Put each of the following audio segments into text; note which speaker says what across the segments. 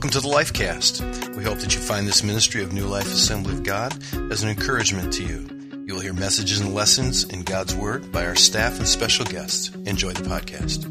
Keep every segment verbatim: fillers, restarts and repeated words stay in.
Speaker 1: Welcome to the Lifecast. We hope that you find this ministry of New Life Assembly of God as an encouragement to you. You will hear messages and lessons in God's Word by our staff and special guests. Enjoy the podcast.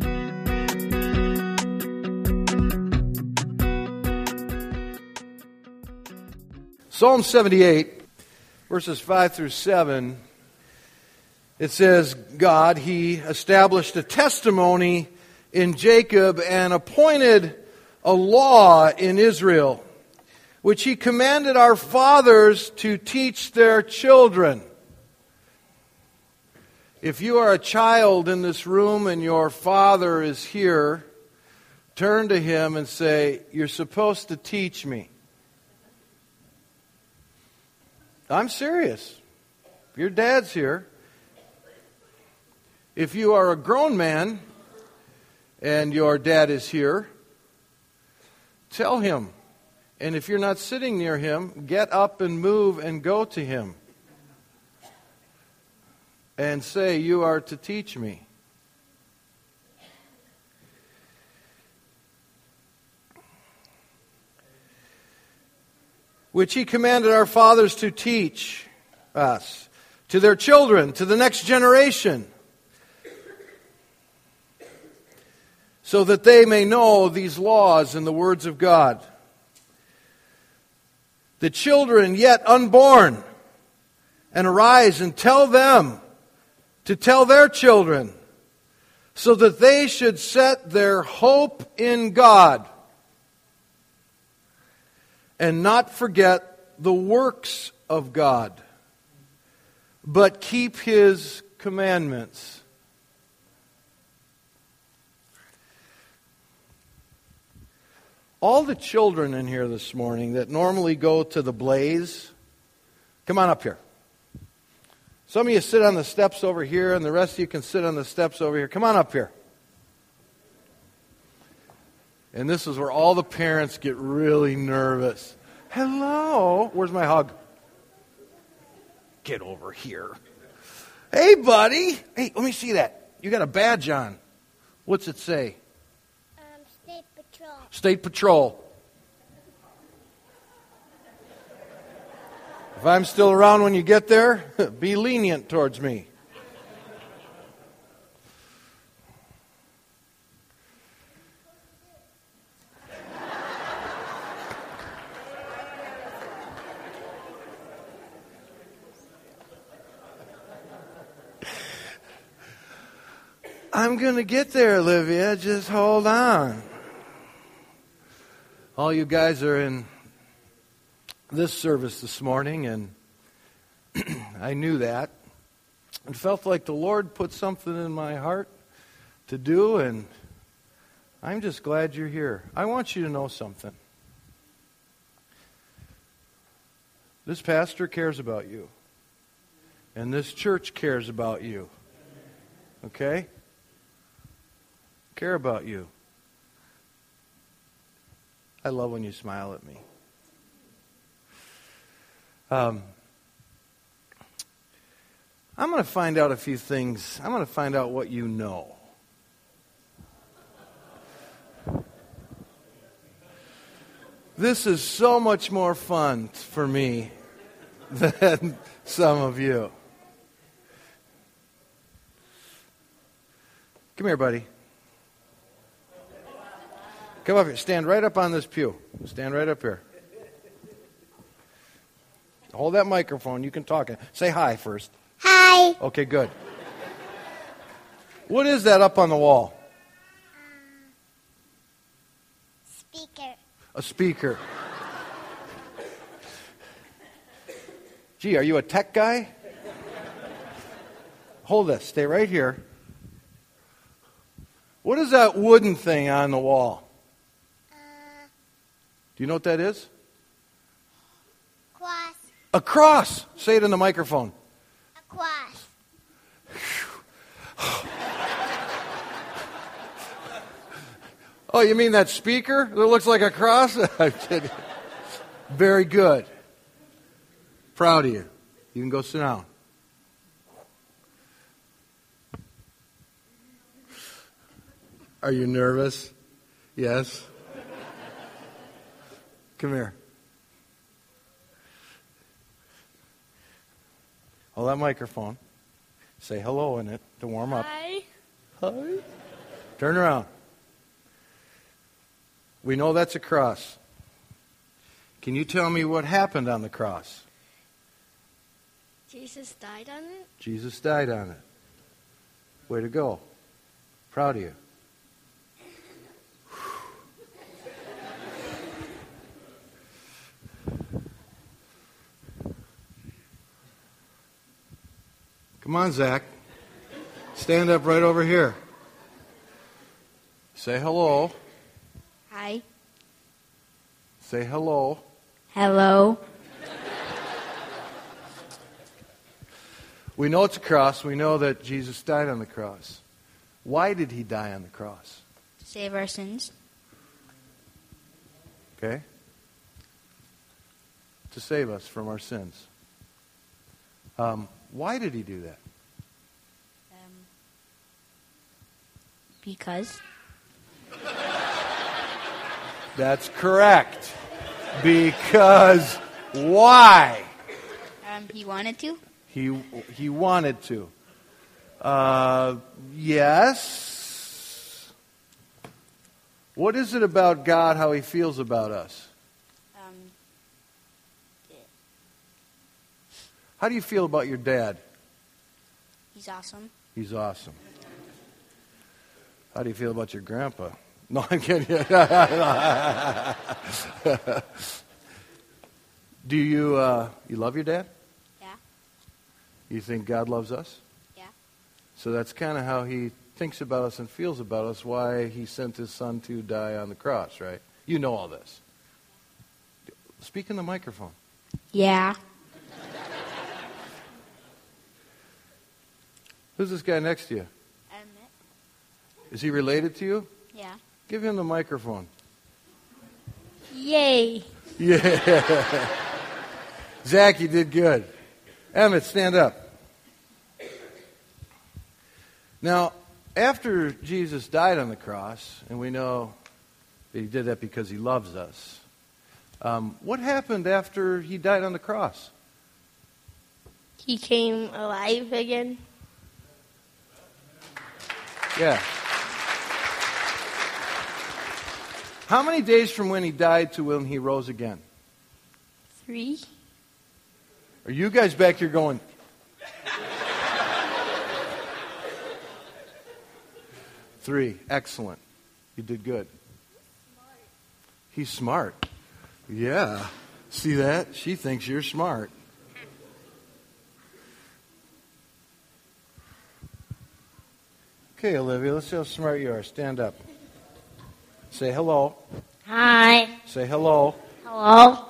Speaker 2: Psalm seventy-eight, verses five through seven, it says, God, He established a testimony in Jacob and appointed a law in Israel, which He commanded our fathers to teach their children. If you are a child in this room and your father is here, turn to him and say, you're supposed to teach me. I'm serious. Your dad's here. If you are a grown man and your dad is here, tell him. And if you're not sitting near him, get up and move and go to him. And say, you are to teach me. Which He commanded our fathers to teach us, to their children, to the next generation, so that they may know these laws and the words of God. The children yet unborn, and arise and tell them to tell their children, so that they should set their hope in God and not forget the works of God, but keep His commandments. All the children in here this morning that normally go to the Blaze, come on up here. Some of you sit on the steps over here, and the rest of you can sit on the steps over here. Come on up here. And this is where all the parents get really nervous. Hello. Where's my hug? Get over here. Hey, buddy. Hey, let me see that. You got a badge on. What's it say?
Speaker 3: Um, State Patrol.
Speaker 2: State Patrol. If I'm still around when you get there, be lenient towards me. I'm going to get there, Olivia. Just hold on. All you guys are in this service this morning, and I knew that. It felt like the Lord put something in my heart to do, and I'm just glad you're here. I want you to know something. This pastor cares about you, and this church cares about you. Okay? Care about you. I love when you smile at me. Um, I'm going to find out a few things. I'm going to find out what you know. This is so much more fun for me than some of you. Come here, buddy. Come up here. Stand right up on this pew. Stand right up here. Hold that microphone. You can talk. Say hi first.
Speaker 3: Hi.
Speaker 2: Okay, good. What is that up on the wall?
Speaker 3: Speaker.
Speaker 2: A speaker. Gee, are you a tech guy? Hold this. Stay right here. What is that wooden thing on the wall?
Speaker 3: Uh,
Speaker 2: Do you know what that is?
Speaker 3: cross.
Speaker 2: A cross. Say it in the microphone.
Speaker 3: A cross.
Speaker 2: Oh, you mean that speaker that looks like a cross? I'm kidding. Very good. Proud of you. You can go sit down. Are you nervous? Yes. Come here. Hold that microphone. Say hello in it to warm up.
Speaker 4: Hi.
Speaker 2: Hi. Turn around. We know that's a cross. Can you tell me what happened on the cross?
Speaker 4: Jesus died on it?
Speaker 2: Jesus died on it. Way to go. Proud of you. Come on, Zach. Stand up right over here. Say hello.
Speaker 4: Hi.
Speaker 2: Say hello.
Speaker 4: Hello.
Speaker 2: We know it's a cross. We know that Jesus died on the cross. Why did he die on the cross?
Speaker 4: To save our sins.
Speaker 2: Okay? To save us from our sins. Um, why did he do that?
Speaker 4: Um, because.
Speaker 2: That's correct. Because why?
Speaker 4: Um, he wanted to.
Speaker 2: He he wanted to. Uh, yes. What is it about God, how he feels about us?
Speaker 4: Um,
Speaker 2: How do you feel about your dad?
Speaker 4: he's awesome.
Speaker 2: He's awesome. How do you feel about your grandpa? No, I'm kidding. Do you uh, you love your dad?
Speaker 4: Yeah.
Speaker 2: You think God loves us?
Speaker 4: Yeah.
Speaker 2: So that's kind of how he thinks about us and feels about us, why he sent his son to die on the cross, right? You know all this. Speak in the microphone.
Speaker 4: Yeah.
Speaker 2: Who's this guy next to you?
Speaker 4: Emmett.
Speaker 2: Is he related to you?
Speaker 4: Yeah.
Speaker 2: Give him the microphone.
Speaker 4: Yay.
Speaker 2: Yeah. Zach, you did good. Emmett, stand up. Now, after Jesus died on the cross, and we know that he did that because he loves us, um, what happened after he died on the cross?
Speaker 4: He came alive again.
Speaker 2: Yeah. How many days from when he died to when he rose again?
Speaker 4: Three.
Speaker 2: Are you guys back here going... Three. Excellent. You did good. He's smart. Yeah. See that? She thinks you're smart. Okay, Olivia, let's see how smart you are. Stand up. Say hello.
Speaker 4: Hi.
Speaker 2: Say hello.
Speaker 4: Hello.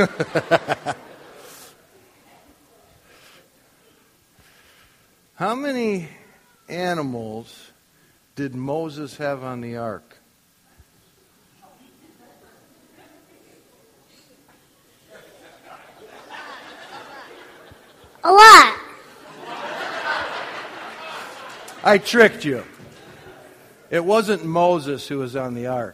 Speaker 2: How many animals did Moses have on the ark?
Speaker 3: A lot.
Speaker 2: I tricked you. It wasn't Moses who was on the ark.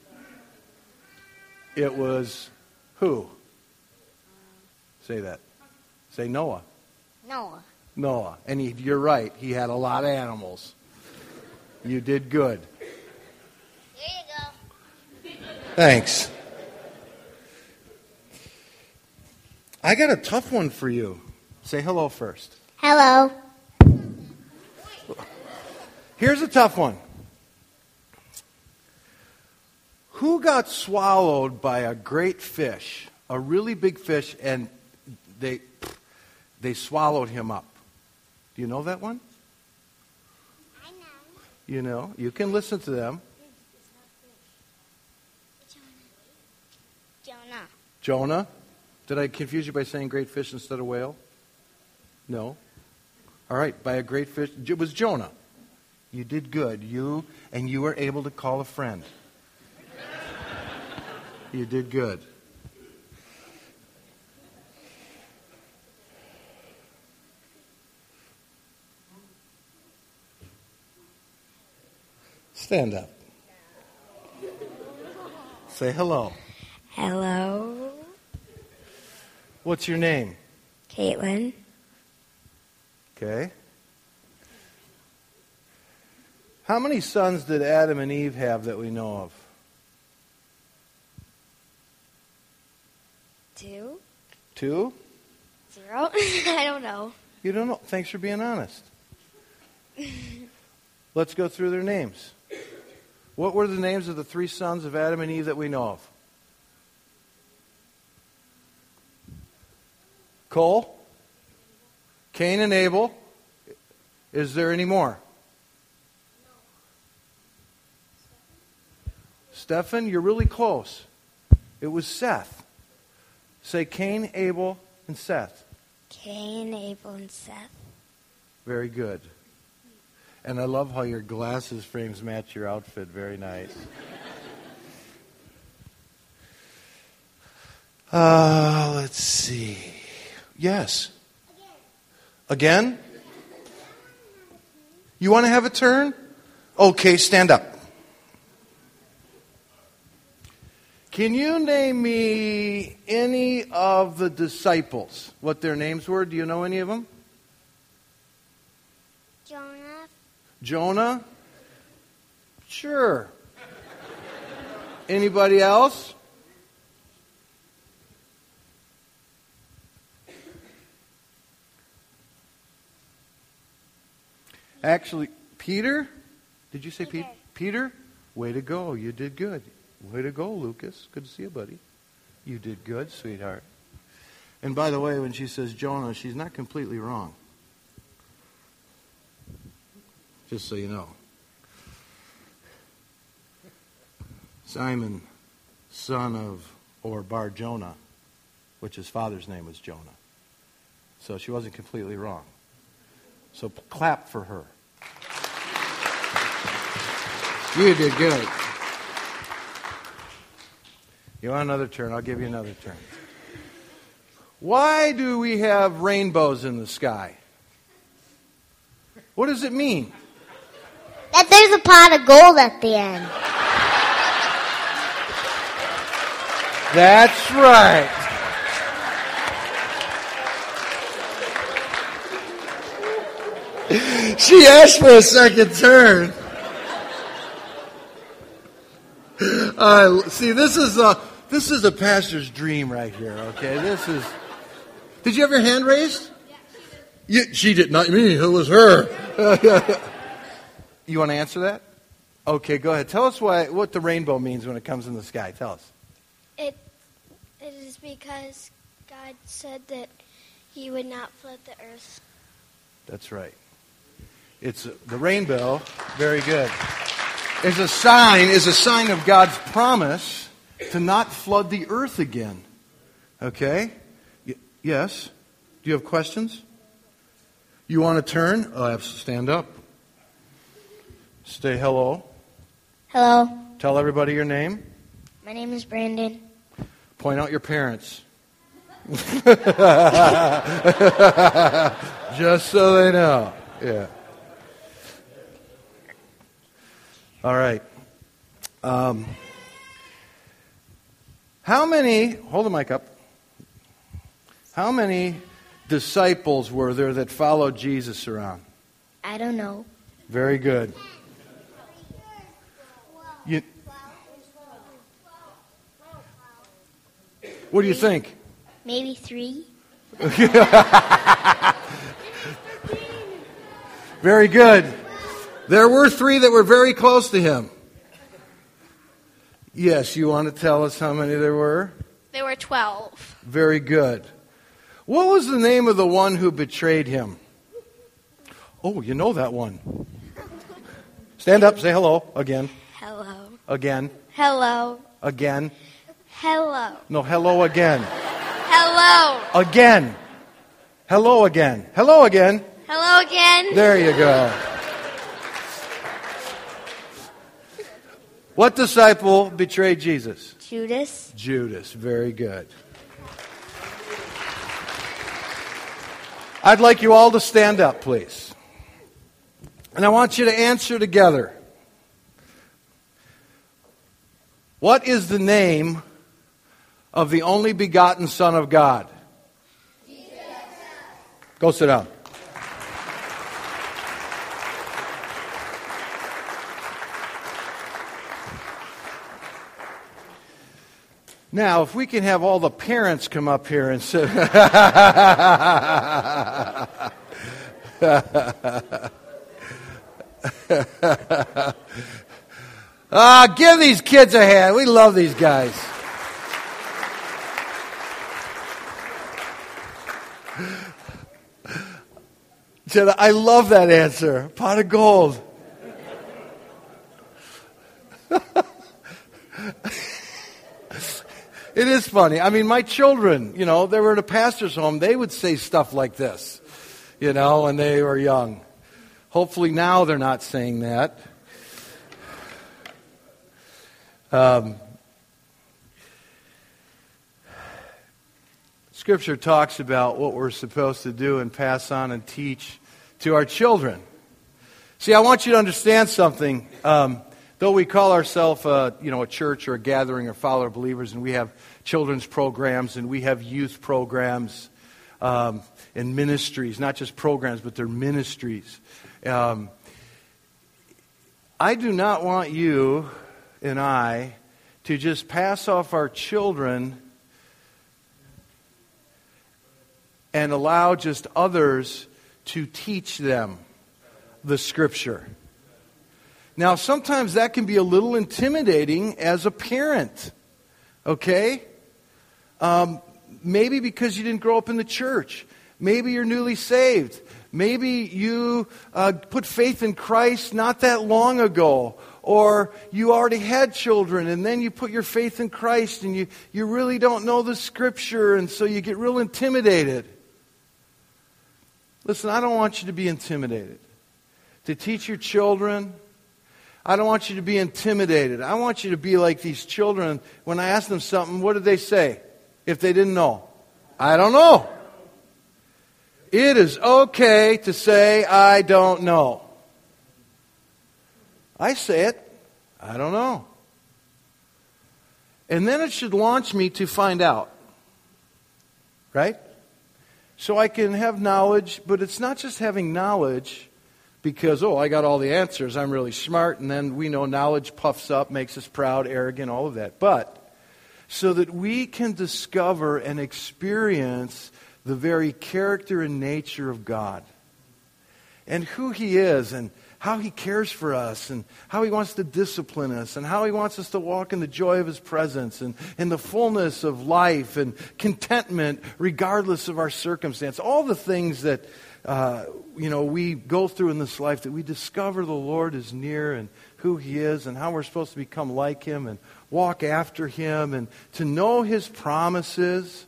Speaker 2: It was who? Say that. Say Noah.
Speaker 3: Noah.
Speaker 2: Noah. And he, you're right. He had a lot of animals. You did good.
Speaker 3: Here you go.
Speaker 2: Thanks. I got a tough one for you. Say hello first.
Speaker 3: Hello.
Speaker 2: Here's a tough one. Who got swallowed by a great fish, a really big fish, and they they swallowed him up? Do you know that one?
Speaker 3: I know.
Speaker 2: You know, you can listen to them.
Speaker 3: Jonah.
Speaker 2: Jonah? Did I confuse you by saying great fish instead of whale? No. All right, by a great fish. It was Jonah. You did good. You and you were able to call a friend. You did good. Stand up. Say hello.
Speaker 4: Hello.
Speaker 2: What's your name?
Speaker 4: Caitlin.
Speaker 2: Okay. How many sons did Adam and Eve have that we know of?
Speaker 4: Two.
Speaker 2: Two?
Speaker 4: Zero. I don't know.
Speaker 2: You don't know. Thanks for being honest. Let's go through their names. What were the names of the three sons of Adam and Eve that we know of? Cole? Cain and Abel? Is there any more? Stephen, you're really close. It was Seth. Say Cain, Abel, and Seth.
Speaker 4: Cain, Abel, and Seth.
Speaker 2: Very good. And I love how your glasses frames match your outfit. Very nice. Uh, let's see. Yes. Again? You want to have a turn? Okay, stand up. Can you name me any of the disciples? What their names were? Do you know any of them?
Speaker 3: Jonah.
Speaker 2: Jonah? Sure. Anybody else? Actually, Peter? Did you say Peter? Peter? Way to go. You did good. Way to go, Lucas. Good to see you, buddy. You did good, sweetheart. And by the way, when she says Jonah, she's not completely wrong. Just so you know. Simon, son of, or Bar Jonah, which his father's name was Jonah. So she wasn't completely wrong. So p- clap for her. You did good. You want another turn? I'll give you another turn. Why do we have rainbows in the sky? What does it mean?
Speaker 3: That there's a pot of gold at the end.
Speaker 2: That's right. She asked for a second turn. Uh, see, this is a this is a pastor's dream right here. Okay, this is. Did you have your hand raised? Yeah, she did not me. It was her. You want to answer that? Okay, go ahead. Tell us why what the rainbow means when it comes in the sky. Tell us.
Speaker 5: It it is because God said that He would not flood the earth.
Speaker 2: That's right. It's the rainbow. Very good. Is a sign is a sign of God's promise to not flood the earth again. Okay? Y- yes. Do you have questions? You want to turn? Oh, I have to stand up. Say hello.
Speaker 3: Hello.
Speaker 2: Tell everybody your name.
Speaker 3: My name is Brandon.
Speaker 2: Point out your parents. Just so they know. Yeah. All right. Um, how many, hold the mic up. How many disciples were there that followed Jesus around?
Speaker 3: I don't know.
Speaker 2: Very good. You, what do you think?
Speaker 3: Maybe three.
Speaker 2: Very good. There were three that were very close to him. Yes, you want to tell us how many there were?
Speaker 5: There were twelve.
Speaker 2: Very good. What was the name of the one who betrayed him? Oh, you know that one. Stand up, say hello again.
Speaker 5: Hello.
Speaker 2: Again.
Speaker 5: Hello.
Speaker 2: Again.
Speaker 5: Hello.
Speaker 2: No, hello again.
Speaker 5: Hello.
Speaker 2: Again. Hello again. Hello again.
Speaker 5: Hello again.
Speaker 2: There you go. What disciple betrayed Jesus?
Speaker 4: Judas.
Speaker 2: Judas. Very good. I'd like you all to stand up, please. And I want you to answer together. What is the name of the only begotten Son of God? Go sit down. Now, if we can have all the parents come up here and sit. Ah, give these kids a hand. We love these guys. I love that answer. Pot of gold. It is funny. I mean, my children, you know, they were at a pastor's home. They would say stuff like this, you know, when they were young. Hopefully now they're not saying that. Um, Scripture talks about what we're supposed to do and pass on and teach to our children. See, I want you to understand something. Um, though we call ourselves, a, you know, a church or a gathering of follower believers, and we have children's programs and we have youth programs um, and ministries, not just programs, but they're ministries. Um, I do not want you and I to just pass off our children and allow just others to teach them the Scripture. Now, sometimes that can be a little intimidating as a parent, okay? Um, maybe because you didn't grow up in the church. Maybe you're newly saved. Maybe you uh, put faith in Christ not that long ago. Or you already had children and then you put your faith in Christ and you, you really don't know the Scripture and so you get real intimidated. Listen, I don't want you to be intimidated. To teach your children, I don't want you to be intimidated. I want you to be like these children. When I ask them something, what did they say? If they didn't know, I don't know. It is okay to say, I don't know. I say it, I don't know. And then it should launch me to find out. Right? So I can have knowledge, but it's not just having knowledge because, oh, I got all the answers, I'm really smart, and then we know knowledge puffs up, makes us proud, arrogant, all of that. But so that we can discover and experience the very character and nature of God and who He is and how He cares for us and how He wants to discipline us and how He wants us to walk in the joy of His presence and in the fullness of life and contentment regardless of our circumstance. All the things that uh, you know we go through in this life, that we discover the Lord is near and who He is and how we're supposed to become like Him and walk after Him and to know His promises,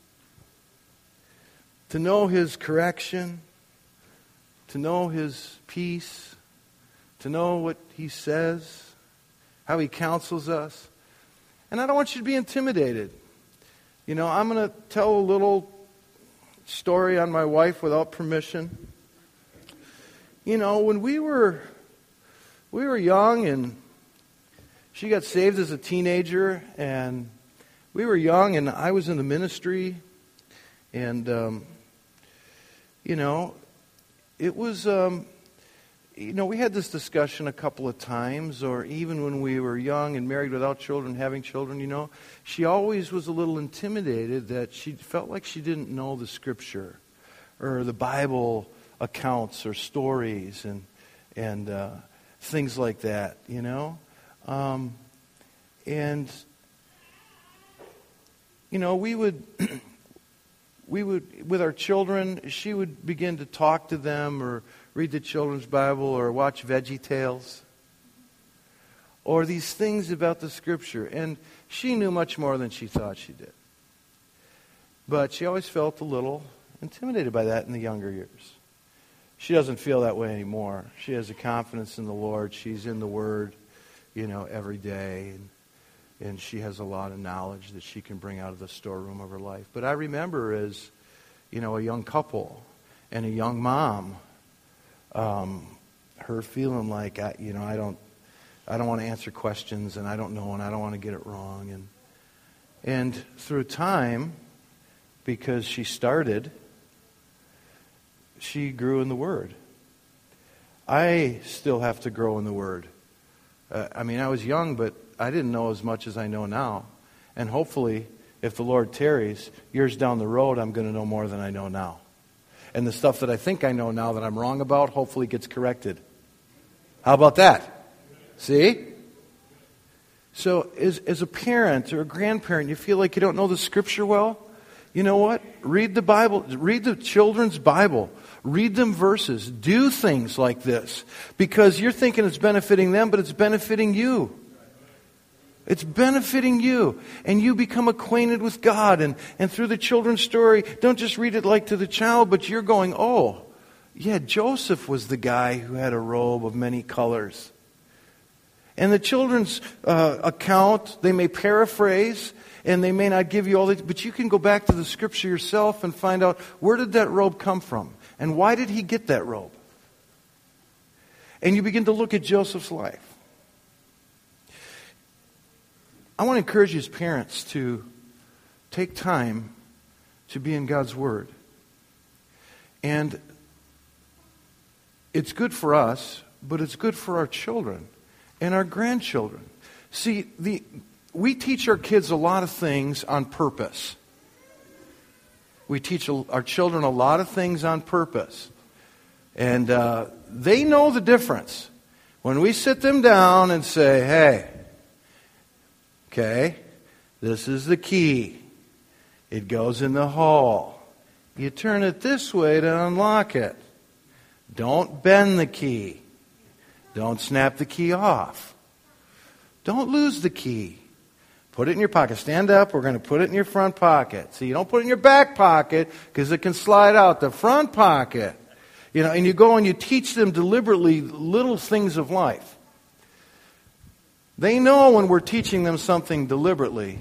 Speaker 2: to know His correction, to know His peace, to know what He says, how He counsels us. And I don't want you to be intimidated. You know, I'm going to tell a little story on my wife without permission. You know, when we were we were young and she got saved as a teenager, and we were young and I was in the ministry, and um, you know, it was, um, you know, we had this discussion a couple of times, or even when we were young and married without children, having children, you know, she always was a little intimidated that she felt like she didn't know the Scripture or the Bible accounts or stories and and uh, things like that, you know. Um, and, you know, we would... We would, with our children, she would begin to talk to them or read the children's Bible or watch Veggie Tales or these things about the Scripture. And she knew much more than she thought she did. But she always felt a little intimidated by that in the younger years. She doesn't feel that way anymore. She has a confidence in the Lord. She's in the Word, you know, every day. And, And she has a lot of knowledge that she can bring out of the storeroom of her life. But I remember as, you know, a young couple and a young mom, um, her feeling like, I, you know, I don't, I don't want to answer questions, and I don't know, and I don't want to get it wrong. And And through time, because she started, she grew in the Word. I still have to grow in the Word. Uh, I mean, I was young, but I didn't know as much as I know now. And hopefully, if the Lord tarries, years down the road, I'm going to know more than I know now. And the stuff that I think I know now that I'm wrong about, hopefully gets corrected. How about that? See? So as, as a parent or a grandparent, you feel like you don't know the Scripture well? You know what? Read the Bible. Read the children's Bible. Read them verses. Do things like this. Because you're thinking it's benefiting them, but it's benefiting you. It's benefiting you. And you become acquainted with God. And, and through the children's story, don't just read it like to the child, but you're going, oh, yeah, Joseph was the guy who had a robe of many colors. And the children's uh, account, they may paraphrase, and they may not give you all the, but you can go back to the Scripture yourself and find out, where did that robe come from? And why did he get that robe? And you begin to look at Joseph's life. I want to encourage you as parents to take time to be in God's Word. And it's good for us, but it's good for our children and our grandchildren. See, the we teach our kids a lot of things on purpose. We teach our children a lot of things on purpose. And uh, they know the difference. When we sit them down and say, hey, okay, this is the key. It goes in the hall. You turn it this way to unlock it. Don't bend the key. Don't snap the key off. Don't lose the key. Put it in your pocket. Stand up. We're going to put it in your front pocket. So you don't put it in your back pocket because it can slide out the front pocket. You know, and you go and you teach them deliberately little things of life. They know when we're teaching them something deliberately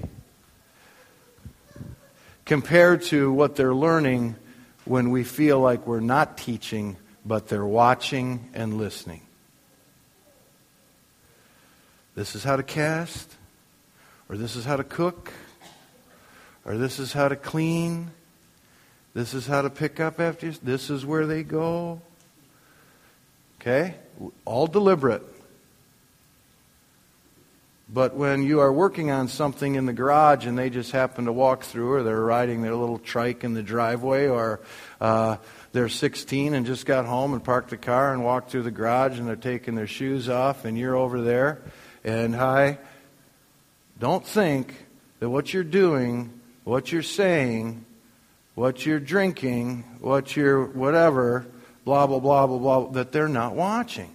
Speaker 2: compared to what they're learning when we feel like we're not teaching, but they're watching and listening. This is how to cast, or this is how to cook, or this is how to clean, this is how to pick up after you, this is where they go. Okay? All deliberate. But when you are working on something in the garage and they just happen to walk through, or they're riding their little trike in the driveway, or uh, they're sixteen and just got home and parked the car and walked through the garage and they're taking their shoes off and you're over there, and hi, don't think that what you're doing, what you're saying, what you're drinking, what you're whatever, blah, blah, blah, blah, blah, that they're not watching.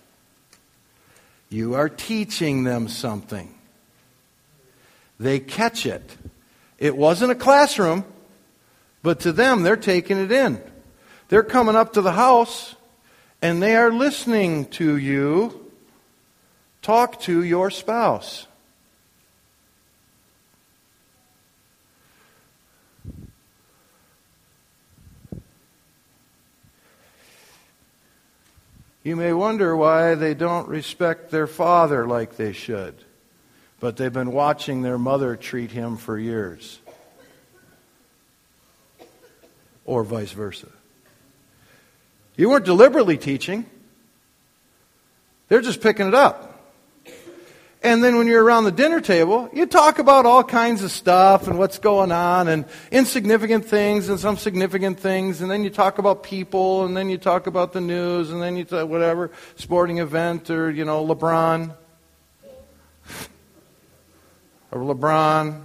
Speaker 2: You are teaching them something. They catch it. It wasn't a classroom, but to them, they're taking it in. They're coming up to the house, and they are listening to you talk to your spouse. You may wonder why they don't respect their father like they should, but they've been watching their mother treat him for years. Or vice versa. You weren't deliberately teaching. They're just picking it up. And then when you're around the dinner table, you talk about all kinds of stuff and what's going on and insignificant things and some significant things. And then you talk about people, and then you talk about the news, and then you talk whatever, sporting event, or, you know, LeBron. Or LeBron.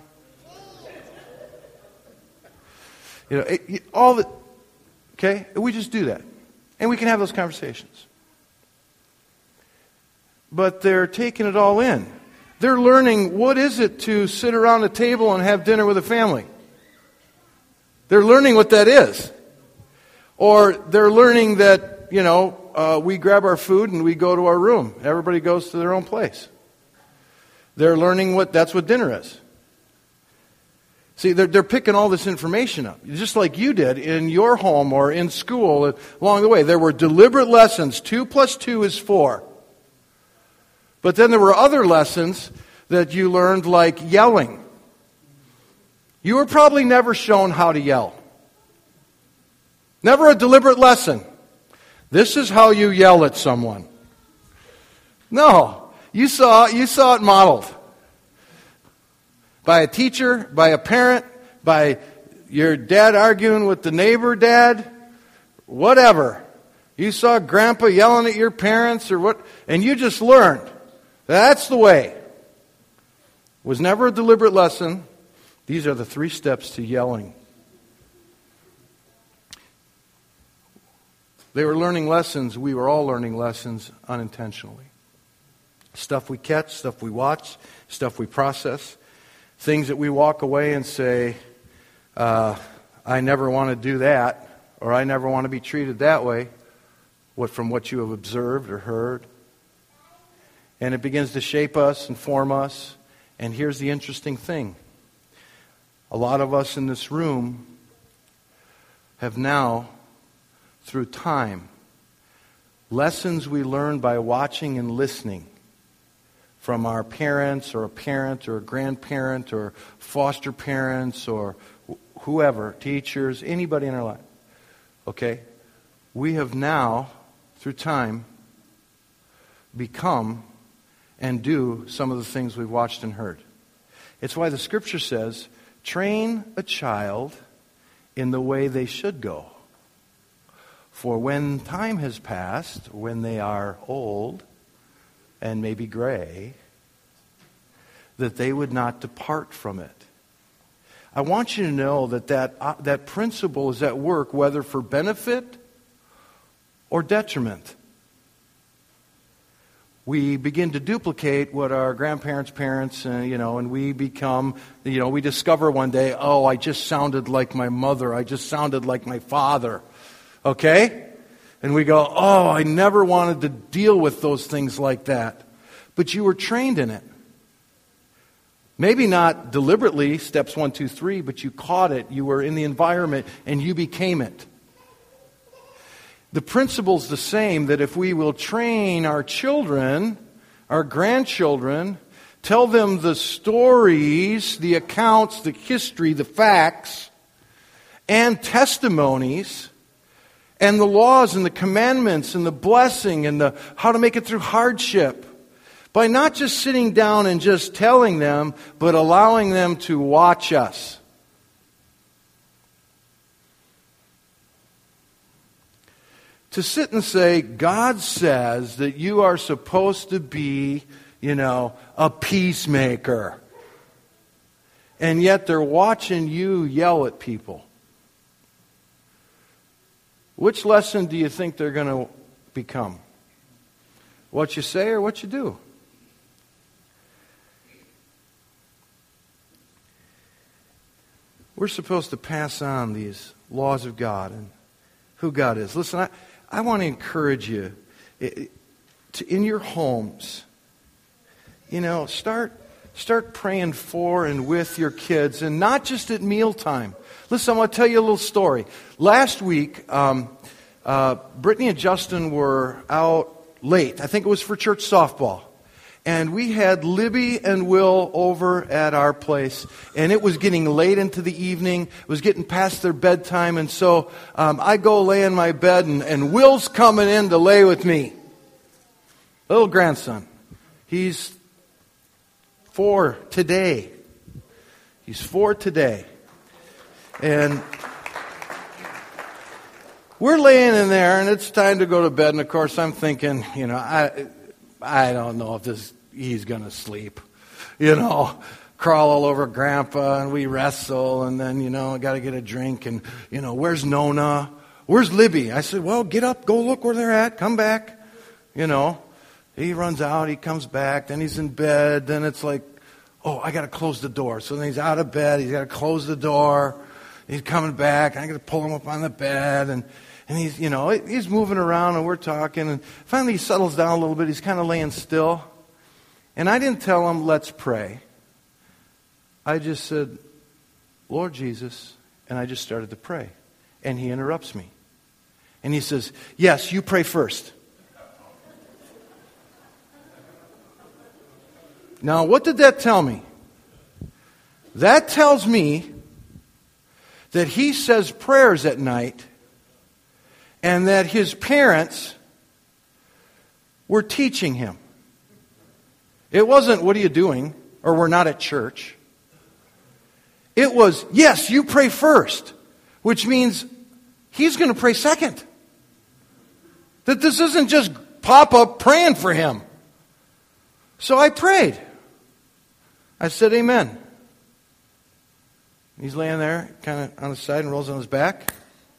Speaker 2: You know, it, all the, okay? We just do that. And we can have those conversations. But they're taking it all in. They're learning what is it to sit around a table and have dinner with a family. They're learning what that is. Or they're learning that, you know, uh, we grab our food and we go to our room. Everybody goes to their own place. They're learning what that's what dinner is. See, they're, they're picking all this information up, just like you did in your home or in school along the way. There were deliberate lessons. Two plus two is four. But then there were other lessons that you learned, like yelling. You were probably never shown how to yell. Never a deliberate lesson. This is how you yell at someone. No, you saw, you saw it modeled. By a teacher, by a parent, by your dad arguing with the neighbor dad, whatever. You saw grandpa yelling at your parents or what, and you just learned. That's the way. It was never a deliberate lesson. These are the three steps to yelling. They were learning lessons. We were all learning lessons unintentionally. Stuff we catch, stuff we watch, stuff we process. Things that we walk away and say, uh, I never want to do that, or I never want to be treated that way, what from what you have observed or heard. And it begins to shape us and form us. And here's the interesting thing. A lot of us in this room have now, through time, lessons we learned by watching and listening from our parents or a parent or a grandparent or foster parents or whoever, teachers, anybody in our life. Okay? We have now, through time, become and do some of the things we've watched and heard. It's why the Scripture says, train a child in the way they should go. For when time has passed, when they are old and maybe gray, that they would not depart from it. I want you to know that that, uh, that principle is at work, whether for benefit or detriment. We begin to duplicate what our grandparents, parents, uh, you know, and we become, you know, we discover one day, oh, I just sounded like my mother. I just sounded like my father. Okay? And we go, oh, I never wanted to deal with those things like that. But you were trained in it. Maybe not deliberately, steps one, two, three, but you caught it. You were in the environment and you became it. The principle's the same, that if we will train our children, our grandchildren, tell them the stories, the accounts, the history, the facts, and testimonies, and the laws and the commandments and the blessing and the how to make it through hardship, by not just sitting down and just telling them, but allowing them to watch us. To sit and say, God says that you are supposed to be, you know, a peacemaker. And yet they're watching you yell at people. Which lesson do you think they're going to become? What you say or what you do? We're supposed to pass on these laws of God and who God is. Listen, I, I want to encourage you to, in your homes, you know, start start praying for and with your kids, and not just at mealtime. Listen, I want to tell you a little story. Last week, um, uh, Brittany and Justin were out late. I think it was for church softball. And we had Libby and Will over at our place. And it was getting late into the evening. It was getting past their bedtime. And so um, I go lay in my bed, and, and Will's coming in to lay with me. Little grandson. He's four today. He's four today. And we're laying in there, and it's time to go to bed. And, of course, I'm thinking, you know, I... I don't know if this he's going to sleep. You know, crawl all over Grandpa, and we wrestle, and then, you know, I got to get a drink, and, you know, where's Nona? Where's Libby? I said, well, get up, go look where they're at, come back. You know, he runs out, he comes back, then he's in bed, then it's like, oh, I got to close the door. So then he's out of bed, he's got to close the door, he's coming back, I got to pull him up on the bed, and And he's, you know, he's moving around and we're talking. And finally he settles down a little bit. He's kind of laying still. And I didn't tell him, let's pray. I just said, Lord Jesus. And I just started to pray. And he interrupts me. And he says, yes, you pray first. Now, what did that tell me? That tells me that he says prayers at night and that his parents were teaching him. It wasn't, what are you doing? Or we're not at church. It was, yes, you pray first, which means he's going to pray second. That this isn't just Papa praying for him. So I prayed. I said, amen. He's laying there, kind of on his side and rolls on his back.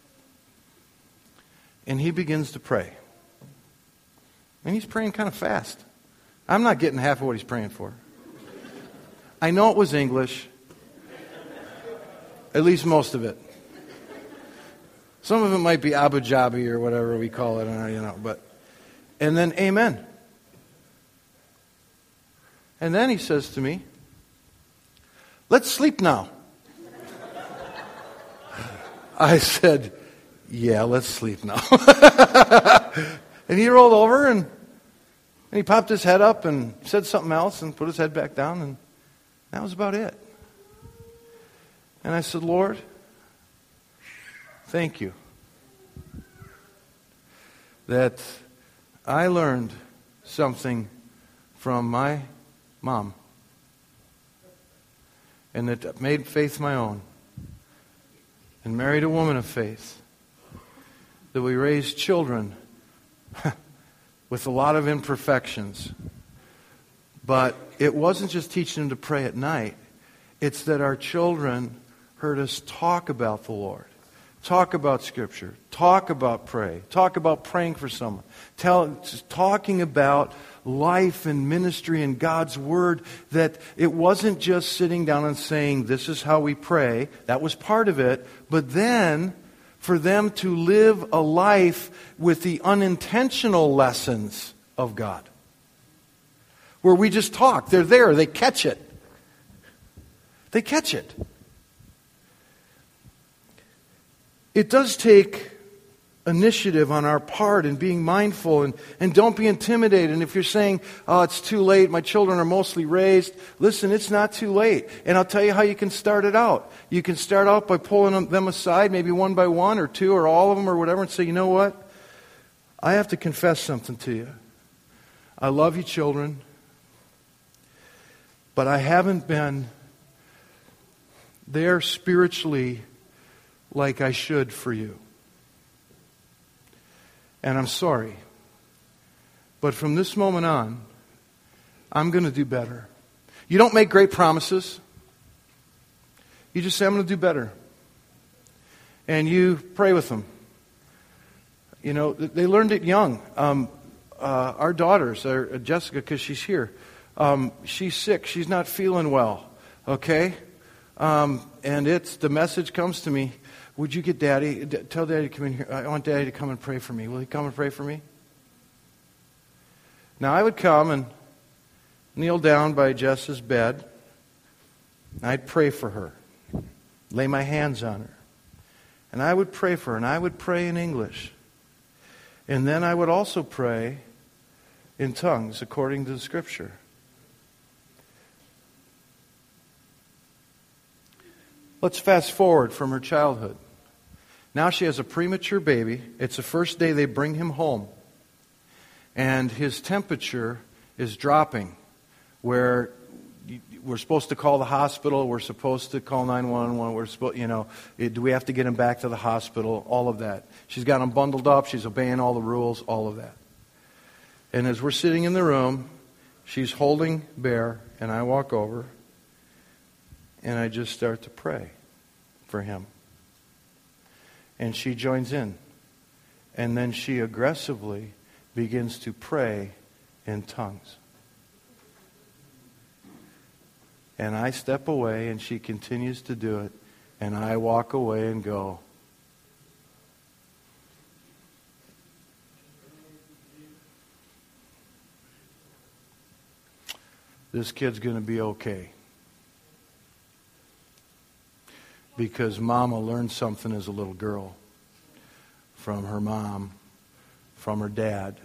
Speaker 2: And he begins to pray. And he's praying kind of fast. I'm not getting half of what he's praying for. I know it was English. At least most of it. Some of it might be Abu Dhabi or whatever we call it, you know. But and then amen. And then he says to me, let's sleep now. I said, yeah, let's sleep now. And he rolled over and, and he popped his head up and said something else and put his head back down, and that was about it. And I said, Lord, thank you that I learned something from my mom and that made faith my own and married a woman of faith, that we raised children with a lot of imperfections. But it wasn't just teaching them to pray at night. It's that our children heard us talk about the Lord, talk about Scripture, talk about pray, talk about praying for someone, tell, talking about life and ministry and God's Word, that it wasn't just sitting down and saying, this is how we pray. That was part of it. But then, for them to live a life with the unintentional lessons of God. Where we just talk. They're there. They catch it. They catch it. It does take initiative on our part in being mindful, and, and don't be intimidated. And if you're saying, oh, it's too late, my children are mostly raised, listen, it's not too late. And I'll tell you how you can start it out. You can start out by pulling them aside, maybe one by one or two or all of them or whatever, and say, you know what? I have to confess something to you. I love you, children, but I haven't been there spiritually like I should for you. And I'm sorry. But from this moment on, I'm going to do better. You don't make great promises. You just say, I'm going to do better. And you pray with them. You know, they learned it young. Um, uh, our daughters, uh, Jessica, because she's here, um, she's sick. She's not feeling well. Okay? Um, and it's the message comes to me, would you get Daddy, tell Daddy to come in here. I want Daddy to come and pray for me. Will he come and pray for me? Now I would come and kneel down by Jess's bed. I'd pray for her. Lay my hands on her. And I would pray for her. And I would pray in English. And then I would also pray in tongues according to the Scripture. Let's fast forward from her childhood. Now she has a premature baby. It's the first day they bring him home. And his temperature is dropping. Where we're supposed to call the hospital. We're supposed to call nine one one. We're supposed, you know, do we have to get him back to the hospital? All of that. She's got him bundled up. She's obeying all the rules. All of that. And as we're sitting in the room, she's holding Bear. And I walk over. And I just start to pray for him. And she joins in. And then she aggressively begins to pray in tongues. And I step away and she continues to do it. And I walk away and go, this kid's going to be okay. Because Mama learned something as a little girl from her mom, from her dad,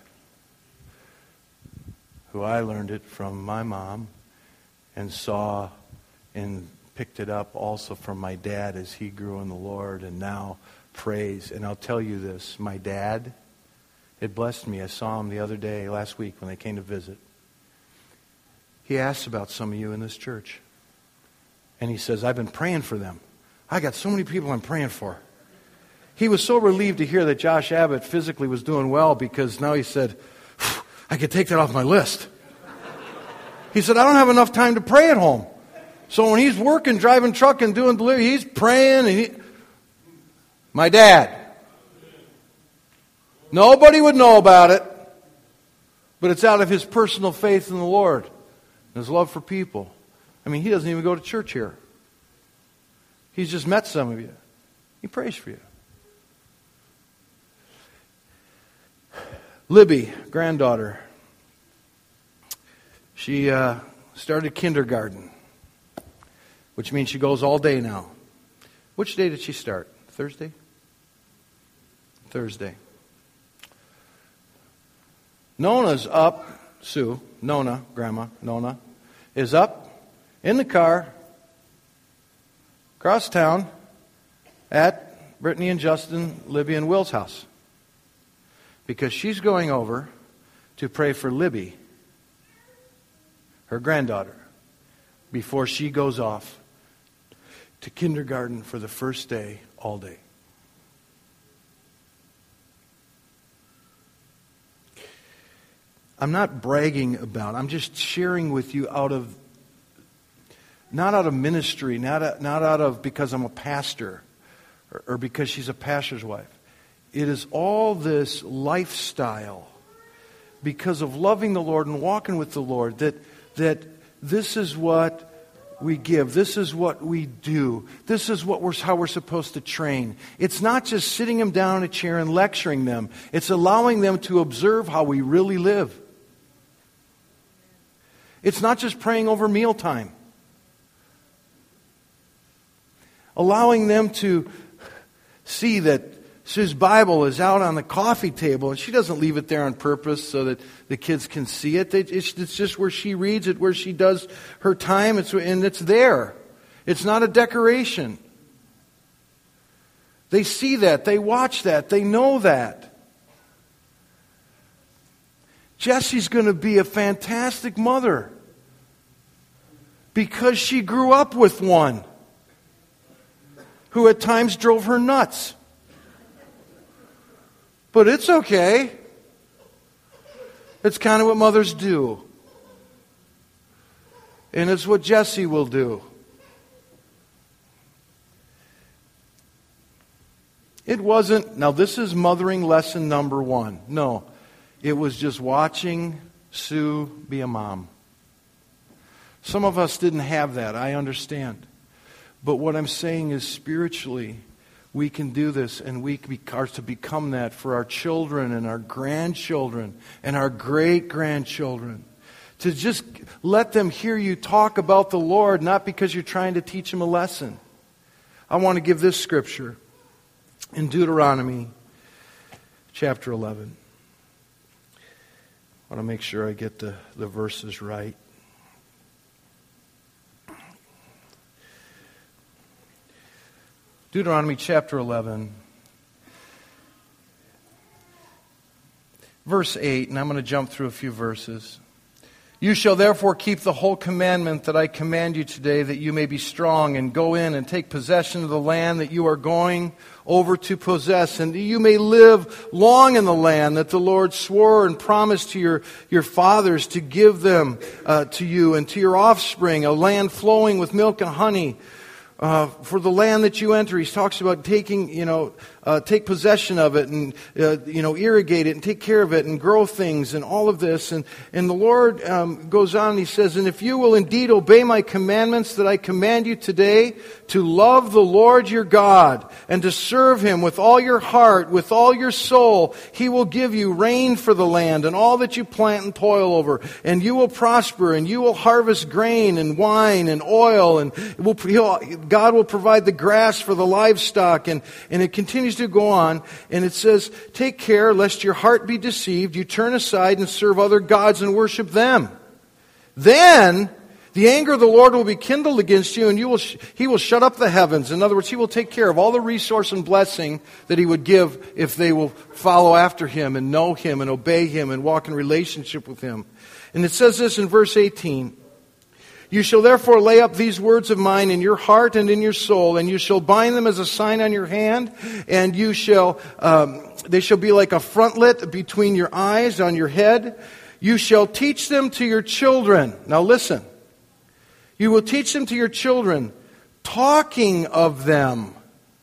Speaker 2: who I learned it from my mom and saw in picked it up also from my dad as he grew in the Lord and now prays. And I'll tell you this, my dad, it blessed me. I saw him the other day, last week, when they came to visit. He asked about some of you in this church. And he says, I've been praying for them. I got so many people I'm praying for. He was so relieved to hear that Josh Abbott physically was doing well because now he said, I could take that off my list. He said, I don't have enough time to pray at home. So when he's working, driving truck and doing delivery, he's praying. And he... My dad. Nobody would know about it, but it's out of his personal faith in the Lord and his love for people. I mean, he doesn't even go to church here. He's just met some of you. He prays for you. Libby, granddaughter, she uh, started kindergarten, which means she goes all day now. Which day did she start? Thursday? Thursday. Nona's up, Sue, Nona, Grandma, Nona, is up in the car, across town, at Brittany and Justin, Libby and Will's house. Because she's going over to pray for Libby, her granddaughter, before she goes off to kindergarten for the first day, all day. I'm not bragging about, I'm just sharing with you out of, not out of ministry, not, a, not out of because I'm a pastor, or, or because she's a pastor's wife. It is all this lifestyle because of loving the Lord and walking with the Lord that that this is what we give. This is what we do. This is what we're how we're supposed to train. It's not just sitting them down in a chair and lecturing them. It's allowing them to observe how we really live. It's not just praying over mealtime. Allowing them to see that Sue's Bible is out on the coffee table, and she doesn't leave it there on purpose so that the kids can see it. It's just where she reads it, where she does her time, it's, and it's there. It's not a decoration. They see that. They watch that. They know that. Jesse's going to be a fantastic mother because she grew up with one who at times drove her nuts. But it's okay. It's kind of what mothers do. And it's what Jesse will do. It wasn't, now this is mothering lesson number one. No, it was just watching Sue be a mom. Some of us didn't have that, I understand. But what I'm saying is spiritually, we can do this, and we are to become that for our children and our grandchildren and our great-grandchildren. To just let them hear you talk about the Lord, not because you're trying to teach them a lesson. I want to give this scripture in Deuteronomy chapter eleven. I want to make sure I get the, the verses right. Deuteronomy chapter eleven, verse eight, and I'm going to jump through a few verses. You shall therefore keep the whole commandment that I command you today, that you may be strong and go in and take possession of the land that you are going over to possess, and that you may live long in the land that the Lord swore and promised to your, your fathers to give them uh, to you and to your offspring, a land flowing with milk and honey. Uh, for the land that you enter, he talks about taking, you know, uh, take possession of it and, uh, you know, irrigate it and take care of it and grow things and all of this. And, and the Lord um, goes on and he says, and if you will indeed obey my commandments that I command you today, to love the Lord your God and to serve him with all your heart, with all your soul, he will give you rain for the land and all that you plant and toil over. And you will prosper and you will harvest grain and wine and oil, and it will, he'll, God will provide the grass for the livestock. And, and it continues to go on. And it says, take care lest your heart be deceived. You turn aside and serve other gods and worship them. Then The anger of the Lord will be kindled against you, and you will sh- He will shut up the heavens. In other words, He will take care of all the resource and blessing that He would give if they will follow after Him and know Him and obey Him and walk in relationship with Him. And it says this in verse eighteen. You shall therefore lay up these words of mine in your heart and in your soul, and you shall bind them as a sign on your hand, and you shall um, they shall be like a frontlet between your eyes on your head. You shall teach them to your children. Now listen. You will teach them to your children, talking of them.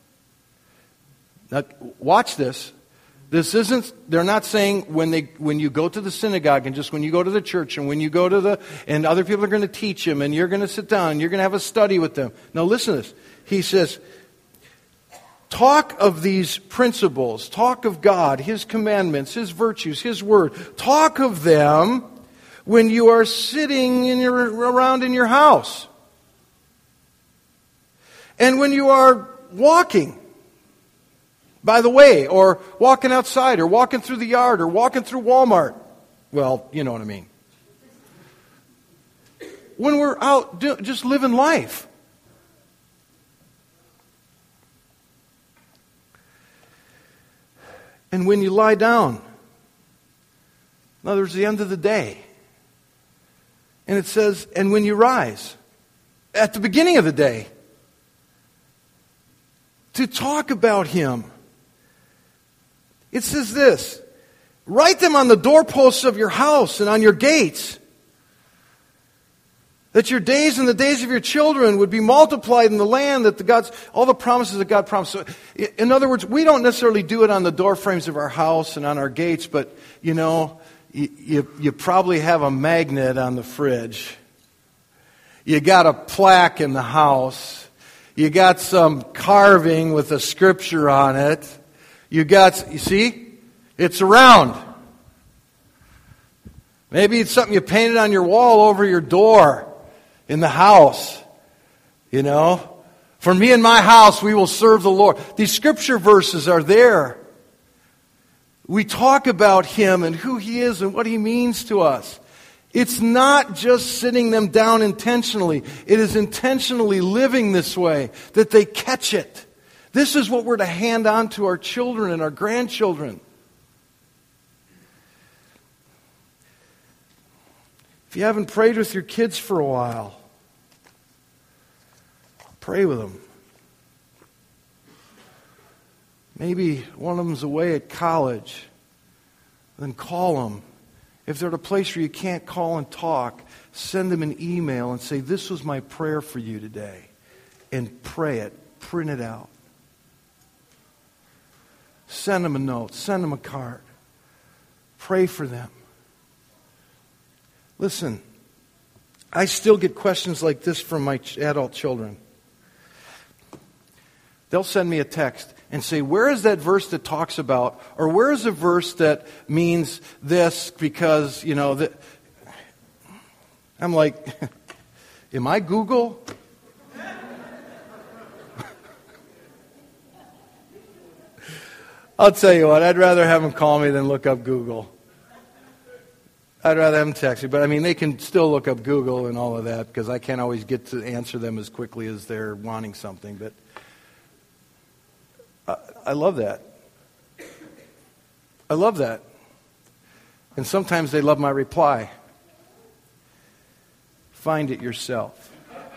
Speaker 2: Now, watch this. This isn't, they're not saying when they when you go to the synagogue and just when you go to the church and when you go to the, and other people are going to teach them and you're going to sit down and you're going to have a study with them. Now listen to this. He says, talk of these principles, talk of God, His commandments, His virtues, His word. Talk of them when you are sitting in your, around in your house. And when you are walking by the way, or walking outside, or walking through the yard, or walking through Walmart. Well, you know what I mean. When we're out do, just living life. And when you lie down. In other words, the end of the day. And it says, and when you rise. At the beginning of the day. To talk about Him. It says this, write them on the doorposts of your house and on your gates, that your days and the days of your children would be multiplied in the land, that the God's, all the promises that God promised. So, in other words, we don't necessarily do it on the door frames of our house and on our gates, but, you know, you, you, you probably have a magnet on the fridge. You got a plaque in the house. You got some carving with a scripture on it. You got, you see, it's around. Maybe it's something you painted on your wall over your door in the house. You know, for me and my house, we will serve the Lord. These scripture verses are there. We talk about Him and who He is and what He means to us. It's not just sitting them down intentionally. It is intentionally living this way that they catch it. This is what we're to hand on to our children and our grandchildren. If you haven't prayed with your kids for a while, pray with them. Maybe one of them's away at college. Then call them. If they're at a place where you can't call and talk, send them an email and say, this was my prayer for you today. And pray it. Print it out. Send them a note. Send them a card. Pray for them. Listen, I still get questions like this from my adult children. They'll send me a text and say, where is that verse that talks about, or where is a verse that means this because, you know, that. I'm like, am I Google? I'll tell you what, I'd rather have them call me than look up Google. I'd rather have them text me. But I mean, they can still look up Google and all of that because I can't always get to answer them as quickly as they're wanting something. But I, I love that. I love that. And sometimes they love my reply. Find it yourself.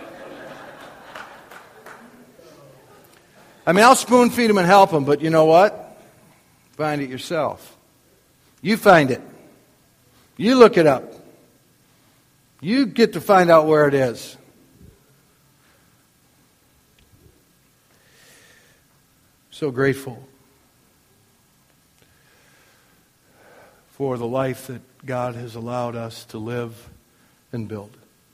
Speaker 2: I mean, I'll spoon feed them and help them, but you know what? Find it yourself. You find it. You look it up. You get to find out where it is. So grateful for the life that God has allowed us to live and build.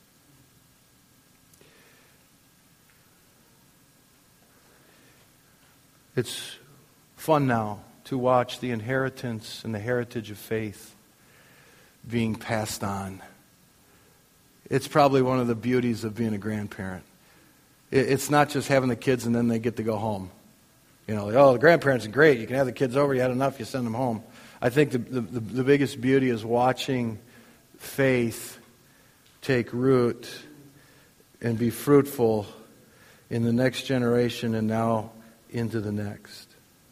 Speaker 2: It's fun now to watch the inheritance and the heritage of faith being passed on. It's probably one of the beauties of being a grandparent. It's not just having the kids and then they get to go home. You know, like, oh, the grandparents are great. You can have the kids over. You had enough. You send them home. I think the, the, the biggest beauty is watching faith take root and be fruitful in the next generation and now into the next.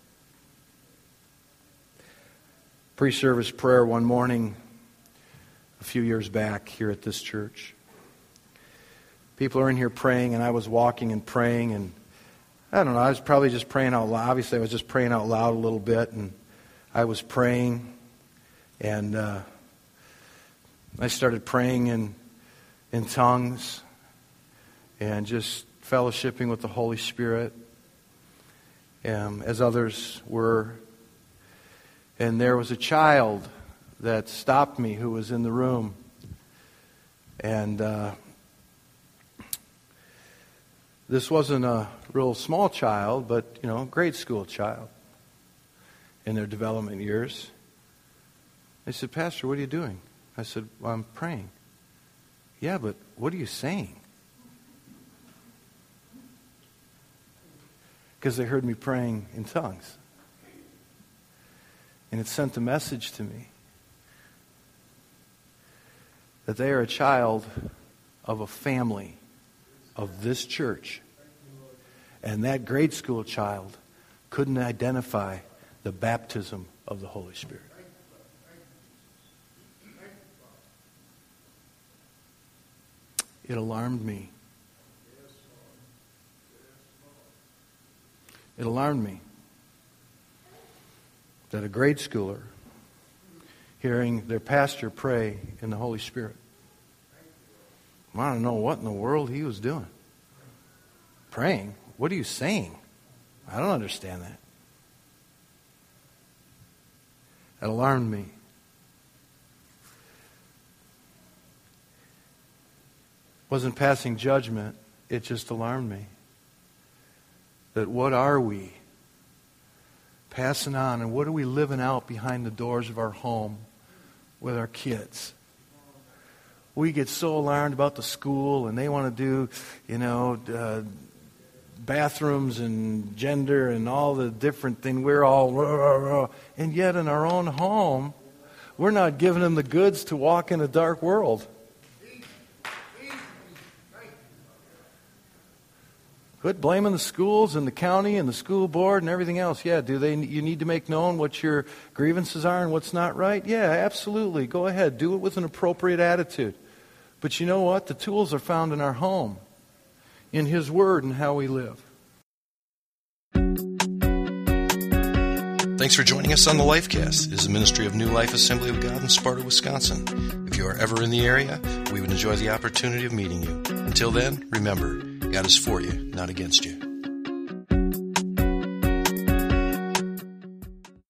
Speaker 2: Pre-service prayer one morning a few years back here at this church. People are in here praying, and I was walking and praying, and I don't know, I was probably just praying out loud. Obviously, I was just praying out loud a little bit, and I was praying, and uh, I started praying in in tongues and just fellowshipping with the Holy Spirit, um, as others were. And there was a child that stopped me who was in the room. And uh, this wasn't a real small child, but, you know, grade school child in their development years. They said, "Pastor, what are you doing?" I said, "Well, I'm praying." "Yeah, but what are you saying?" Because they heard me praying in tongues. And it sent a message to me that they are a child of a family of this church. And that grade school child couldn't identify the baptism of the Holy Spirit. It alarmed me. It alarmed me that a grade schooler hearing their pastor pray in the Holy Spirit. I don't know what in the world he was doing. Praying? What are you saying? I don't understand that. It alarmed me. Wasn't passing judgment, it just alarmed me. That what are we passing on, and what are we living out behind the doors of our home with our kids? We get so alarmed about the school, and they want to do, you know, uh, bathrooms and gender and all the different things. We're all, rah, rah, rah. And yet in our own home, we're not giving them the goods to walk in a dark world. Quit blaming the schools and the county and the school board and everything else. Yeah, do they? You need to make known what your grievances are and what's not right? Yeah, absolutely. Go ahead. Do it with an appropriate attitude. But you know what? The tools are found in our home, in His Word, and how we live.
Speaker 1: Thanks for joining us on the Lifecast. It is a ministry of New Life Assembly of God in Sparta, Wisconsin. If you are ever in the area, we would enjoy the opportunity of meeting you. Until then, remember, God is for you, not against you.